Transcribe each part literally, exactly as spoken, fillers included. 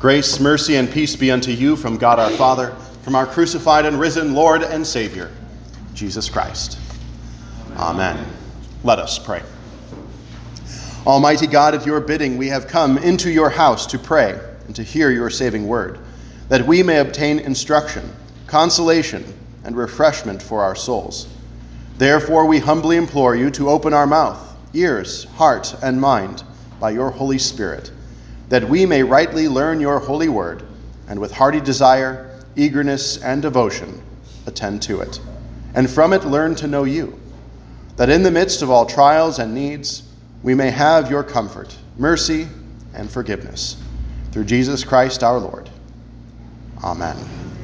Grace, mercy, and peace be unto you from God our Father, from our crucified and risen Lord and Savior, Jesus Christ. Amen. Let us pray. Almighty God, at your bidding we have come into your house to pray and to hear your saving word, that we may obtain instruction, consolation, and refreshment for our souls. Therefore we humbly implore you to open our mouth, ears, heart, and mind by your Holy Spirit, that we may rightly learn your holy word, and with hearty desire, eagerness, and devotion attend to it, and from it learn to know you, that in the midst of all trials and needs we may have your comfort, mercy, and forgiveness. Through Jesus Christ our Lord. Amen.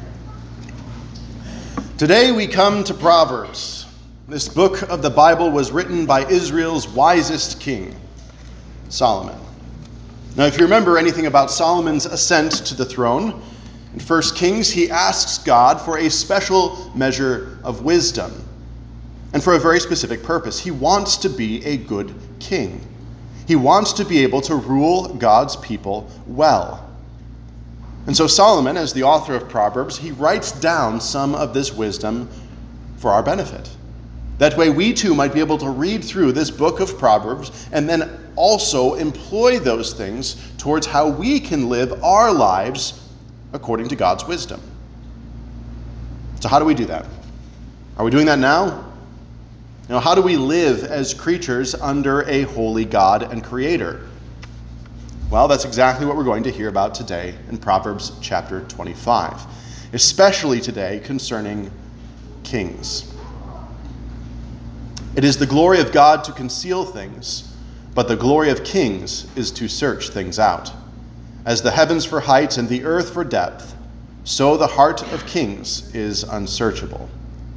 Today we come to Proverbs. This book of the Bible was written by Israel's wisest king, Solomon. Now, if you remember anything about Solomon's ascent to the throne, in First Kings, he asks God for a special measure of wisdom, and for a very specific purpose. He wants to be a good king. He wants to be able to rule God's people well. And so Solomon, as the author of Proverbs, he writes down some of this wisdom for our benefit. That way we too might be able to read through this book of Proverbs and then also employ those things towards how we can live our lives according to God's wisdom. So how do we do that? Are we doing that now? You know, how do we live as creatures under a holy God and Creator? Well, that's exactly what we're going to hear about today in Proverbs chapter twenty-five, especially today concerning kings. It is the glory of God to conceal things, but the glory of kings is to search things out. As the heavens for height and the earth for depth, so the heart of kings is unsearchable.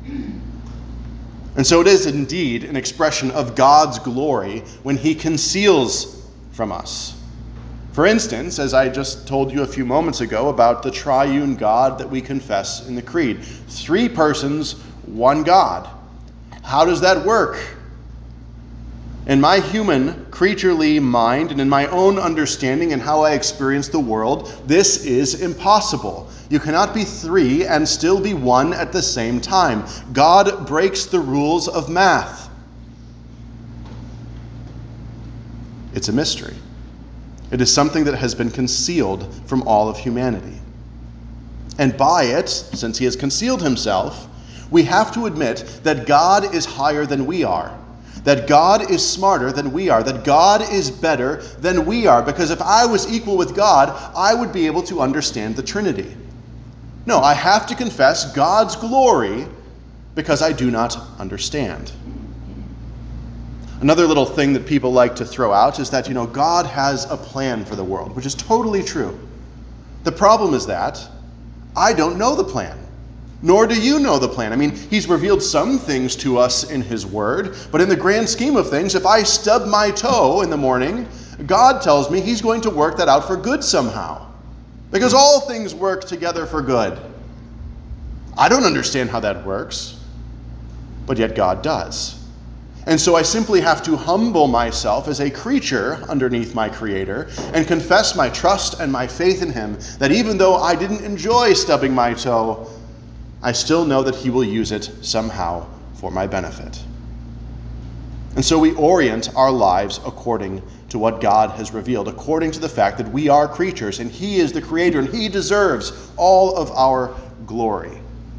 And so it is indeed an expression of God's glory when he conceals from us. For instance, as I just told you a few moments ago about the triune God that we confess in the Creed. Three persons, one God. How does that work? In my human, creaturely mind and in my own understanding and how I experience the world, this is impossible. You cannot be three and still be one at the same time. God breaks the rules of math. It's a mystery. It is something that has been concealed from all of humanity. And by it, since he has concealed himself, we have to admit that God is higher than we are, that God is smarter than we are, that God is better than we are, because if I was equal with God, I would be able to understand the Trinity. No, I have to confess God's glory because I do not understand. Another little thing that people like to throw out is that, you know, God has a plan for the world, which is totally true. The problem is that I don't know the plan. Nor do you know the plan. I mean, he's revealed some things to us in his word, but in the grand scheme of things, if I stub my toe in the morning, God tells me he's going to work that out for good somehow. Because all things work together for good. I don't understand how that works, but yet God does. And so I simply have to humble myself as a creature underneath my Creator and confess my trust and my faith in him, that even though I didn't enjoy stubbing my toe, I still know that he will use it somehow for my benefit. And so we orient our lives according to what God has revealed, according to the fact that we are creatures and he is the Creator and he deserves all of our glory.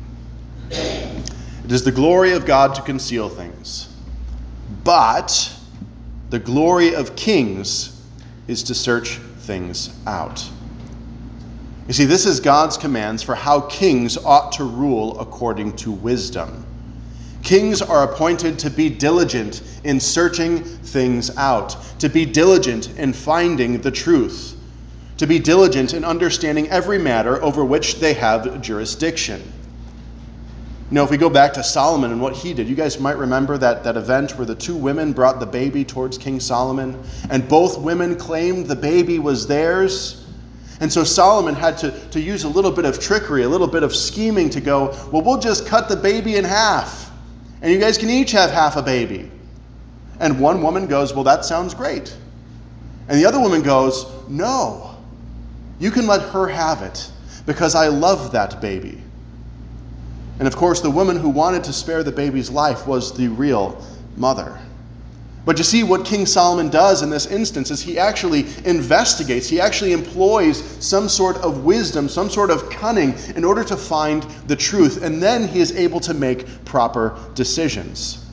It is the glory of God to conceal things, but the glory of kings is to search things out. You see, this is God's commands for how kings ought to rule according to wisdom. Kings are appointed to be diligent in searching things out, to be diligent in finding the truth, to be diligent in understanding every matter over which they have jurisdiction. You know, if we go back to Solomon and what he did, you guys might remember that, that event where the two women brought the baby towards King Solomon, and both women claimed the baby was theirs. And so Solomon had to, to use a little bit of trickery, a little bit of scheming to go, well, we'll just cut the baby in half, and you guys can each have half a baby. And one woman goes, well, that sounds great. And the other woman goes, no, You can let her have it, because I love that baby. And of course, the woman who wanted to spare the baby's life was the real mother. But you see, what King Solomon does in this instance is he actually investigates, he actually employs some sort of wisdom, some sort of cunning in order to find the truth, and then he is able to make proper decisions.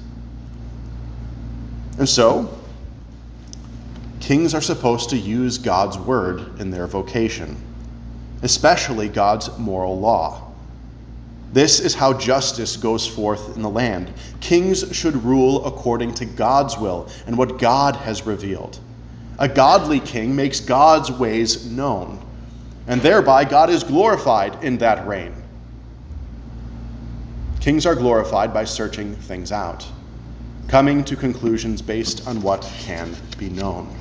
And so, kings are supposed to use God's word in their vocation, especially God's moral law. This is how justice goes forth in the land. Kings should rule according to God's will and what God has revealed. A godly king makes God's ways known, and thereby God is glorified in that reign. Kings are glorified by searching things out, coming to conclusions based on what can be known.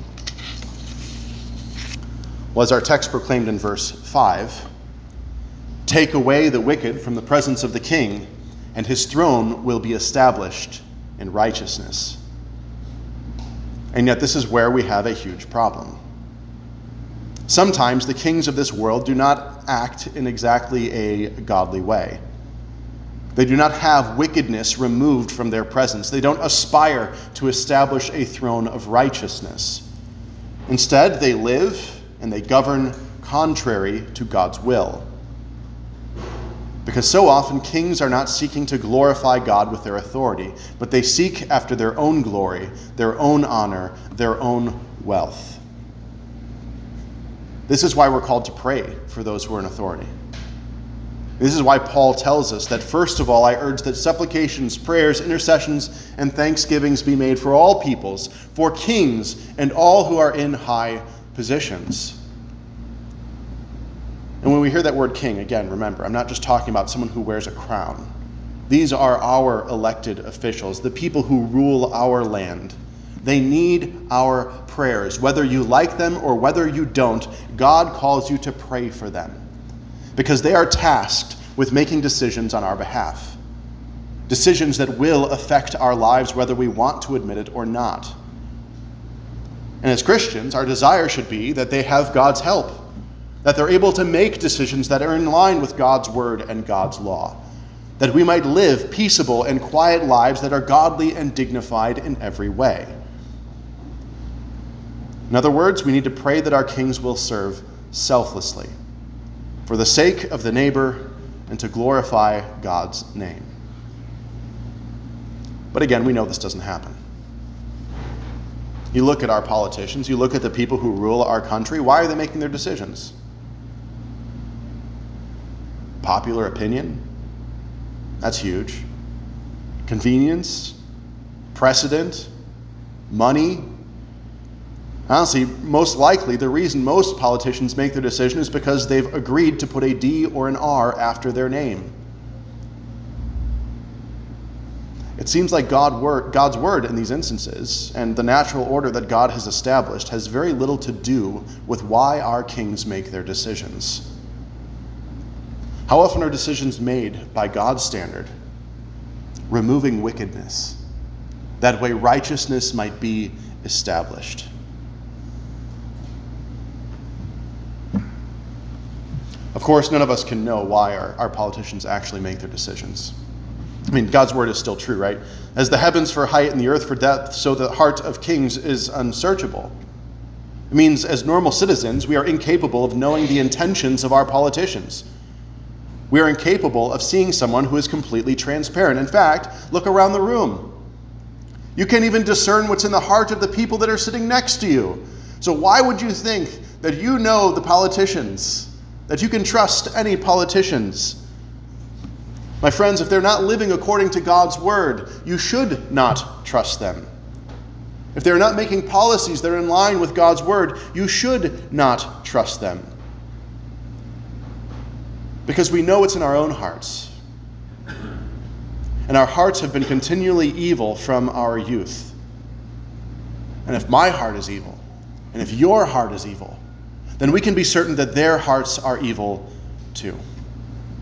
Well, as our text proclaimed in verse five, take away the wicked from the presence of the king, and his throne will be established in righteousness. And yet this is where we have a huge problem. Sometimes the kings of this world do not act in exactly a godly way. They do not have wickedness removed from their presence. They don't aspire to establish a throne of righteousness. Instead, they live and they govern contrary to God's will. Because so often kings are not seeking to glorify God with their authority, but they seek after their own glory, their own honor, their own wealth. This is why we're called to pray for those who are in authority. This is why Paul tells us that first of all, I urge that supplications, prayers, intercessions, and thanksgivings be made for all peoples, for kings and all who are in high positions. And when we hear that word king, again, remember, I'm not just talking about someone who wears a crown. These are our elected officials, the people who rule our land. They need our prayers. Whether you like them or whether you don't, God calls you to pray for them, because they are tasked with making decisions on our behalf. Decisions that will affect our lives whether we want to admit it or not. And as Christians, our desire should be that they have God's help, that they're able to make decisions that are in line with God's word and God's law, that we might live peaceable and quiet lives that are godly and dignified in every way. In other words, we need to pray that our kings will serve selflessly, for the sake of the neighbor and to glorify God's name. But again, we know this doesn't happen. You look at our politicians, you look at the people who rule our country, why are they making their decisions? Popular opinion? That's huge. Convenience? Precedent? Money? Honestly, most likely the reason most politicians make their decision is because they've agreed to put a D or an R after their name. It seems like God word, God's word in these instances and the natural order that God has established has very little to do with why our kings make their decisions. How often are decisions made by God's standard? Removing wickedness. That way righteousness might be established. Of course, none of us can know why our, our politicians actually make their decisions. I mean, God's word is still true, right? As the heavens for height and the earth for depth, so the heart of kings is unsearchable. It means as normal citizens, we are incapable of knowing the intentions of our politicians. We are incapable of seeing someone who is completely transparent. In fact, look around the room. You can't even discern what's in the heart of the people that are sitting next to you. So why would you think that you know the politicians, that you can trust any politicians? My friends, if they're not living according to God's word, you should not trust them. If they're not making policies that are in line with God's word, you should not trust them. Because we know it's in our own hearts. And our hearts have been continually evil from our youth. And if my heart is evil, and if your heart is evil, then we can be certain that their hearts are evil too.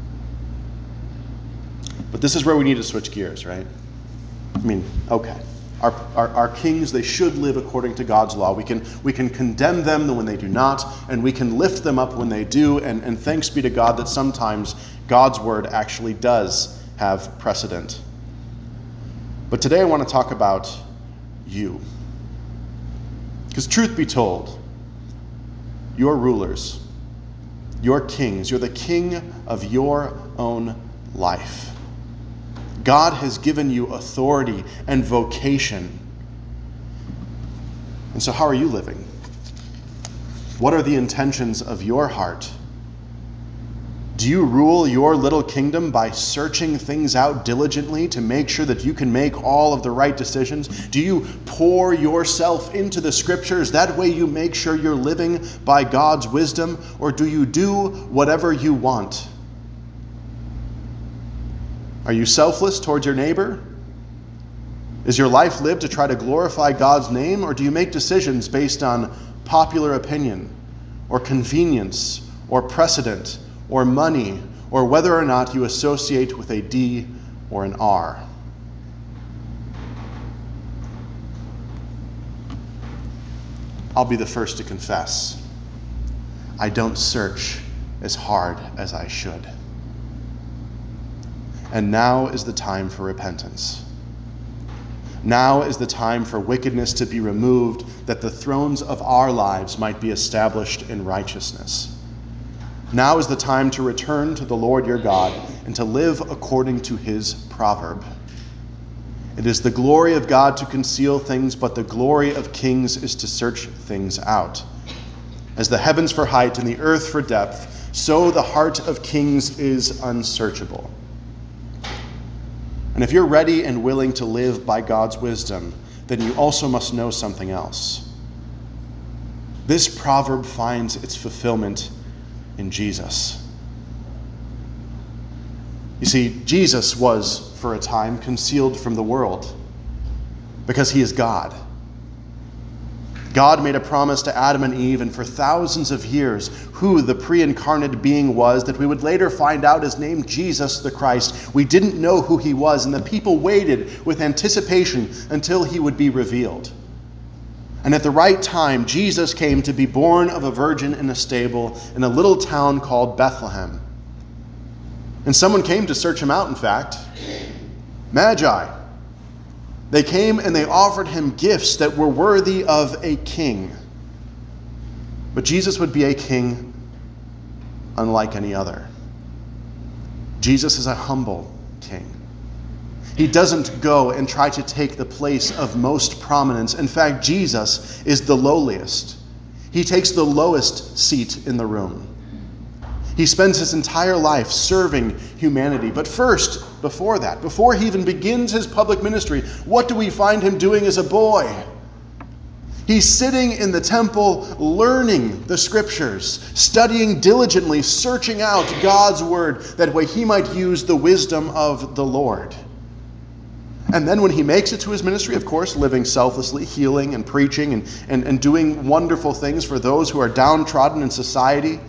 But this is where we need to switch gears, right? I mean, okay. Our, our, our kings, they should live according to God's law. We can, we can condemn them when they do not, and we can lift them up when they do, and, and thanks be to God that sometimes God's word actually does have precedent. But today I want to talk about you. Because truth be told, you're rulers, you're kings, you're the king of your own life. God has given you authority and vocation. And so how are you living? What are the intentions of your heart? Do you rule your little kingdom by searching things out diligently to make sure that you can make all of the right decisions? Do you pour yourself into the scriptures? That way you make sure you're living by God's wisdom? Or do you do whatever you want? Are you selfless towards your neighbor? Is your life lived to try to glorify God's name, or do you make decisions based on popular opinion, or convenience, or precedent, or money, or whether or not you associate with a D or an R? I'll be the first to confess, I don't search as hard as I should. And now is the time for repentance. Now is the time for wickedness to be removed, that the thrones of our lives might be established in righteousness. Now is the time to return to the Lord your God and to live according to his proverb. It is the glory of God to conceal things, but the glory of kings is to search things out. As the heavens for height and the earth for depth, so the heart of kings is unsearchable. And if you're ready and willing to live by God's wisdom, then you also must know something else. This proverb finds its fulfillment in Jesus. You see, Jesus was, for a time, concealed from the world because he is God. God made a promise to Adam and Eve, and for thousands of years, who the pre-incarnate being was that we would later find out is named Jesus the Christ. We didn't know who he was, and the people waited with anticipation until he would be revealed. And at the right time, Jesus came to be born of a virgin in a stable in a little town called Bethlehem. And someone came to search him out, in fact. Magi. They came and they offered him gifts that were worthy of a king. But Jesus would be a king unlike any other. Jesus is a humble king. He doesn't go and try to take the place of most prominence. In fact, Jesus is the lowliest. He takes the lowest seat in the room. He spends his entire life serving humanity. But first, before that, before he even begins his public ministry, what do we find him doing as a boy? He's sitting in the temple, learning the scriptures, studying diligently, searching out God's word, that way he might use the wisdom of the Lord. And then when he makes it to his ministry, of course, living selflessly, healing and preaching and, and, and doing wonderful things for those who are downtrodden in society.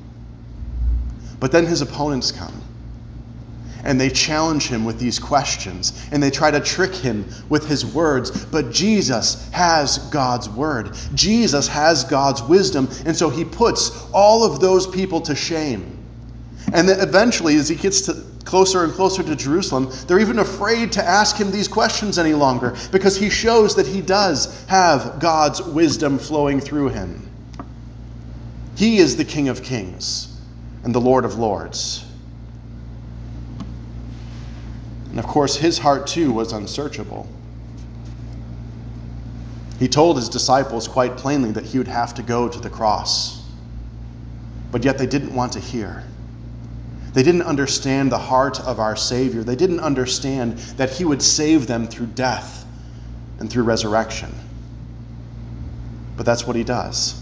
But then his opponents come, and they challenge him with these questions, and they try to trick him with his words. But Jesus has God's word. Jesus has God's wisdom, and so he puts all of those people to shame. And then eventually, as he gets to closer and closer to Jerusalem, they're even afraid to ask him these questions any longer, because he shows that he does have God's wisdom flowing through him. He is the King of Kings and the Lord of Lords. And of course, his heart too was unsearchable. He told his disciples quite plainly that he would have to go to the cross. But yet they didn't want to hear. They didn't understand the heart of our Savior. They didn't understand that he would save them through death and through resurrection. But that's what he does.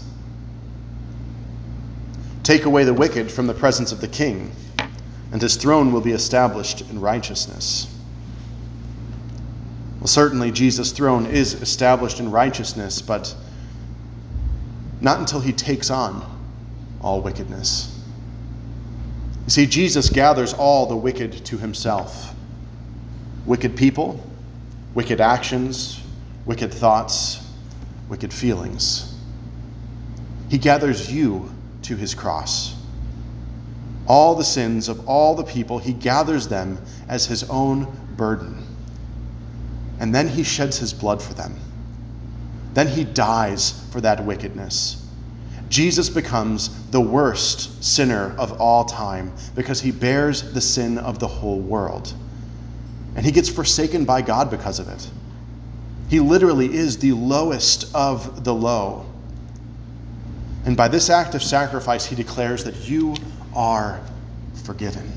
Take away the wicked from the presence of the king, and his throne will be established in righteousness. Well, certainly Jesus' throne is established in righteousness, but not until he takes on all wickedness. You see, Jesus gathers all the wicked to himself. Wicked people, wicked actions, wicked thoughts, wicked feelings. He gathers you to his cross. All the sins of all the people, he gathers them as his own burden. And then he sheds his blood for them. Then he dies for that wickedness. Jesus becomes the worst sinner of all time because he bears the sin of the whole world. And he gets forsaken by God because of it. He literally is the lowest of the low. And by this act of sacrifice, he declares that you are forgiven.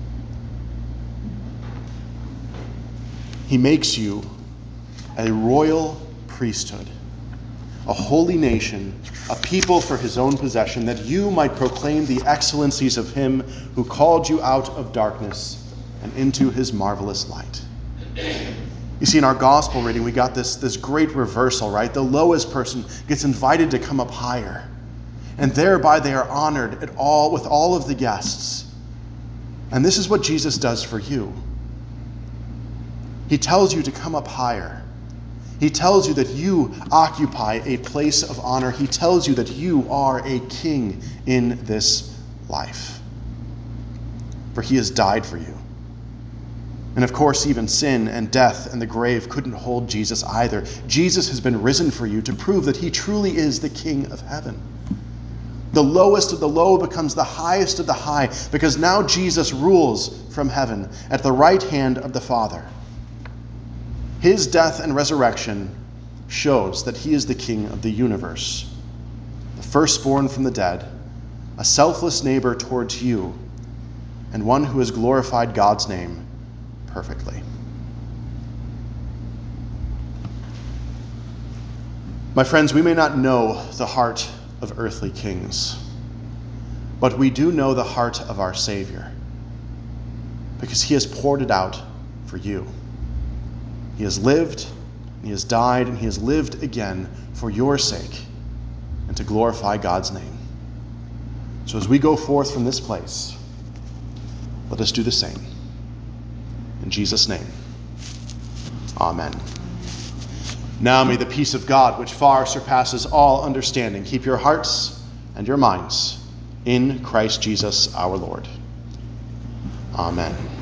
He makes you a royal priesthood, a holy nation, a people for his own possession, that you might proclaim the excellencies of him who called you out of darkness and into his marvelous light. You see, in our gospel reading, we got this, this great reversal, right? The lowest person gets invited to come up higher, and thereby they are honored at all with all of the guests. And this is what Jesus does for you. He tells you to come up higher. He tells you that you occupy a place of honor. He tells you that you are a king in this life. For he has died for you. And of course, even sin and death and the grave couldn't hold Jesus either. Jesus has been risen for you to prove that he truly is the King of heaven. The lowest of the low becomes the highest of the high, because now Jesus rules from heaven at the right hand of the Father. His death and resurrection shows that he is the King of the universe, the firstborn from the dead, a selfless neighbor towards you, and one who has glorified God's name perfectly. My friends, we may not know the heart of earthly kings, but we do know the heart of our Savior, because he has poured it out for you. He has lived, he has died, and he has lived again for your sake and to glorify God's name. So as we go forth from this place, let us do the same. In Jesus' name, amen. Now may the peace of God, which far surpasses all understanding, keep your hearts and your minds in Christ Jesus our Lord. Amen.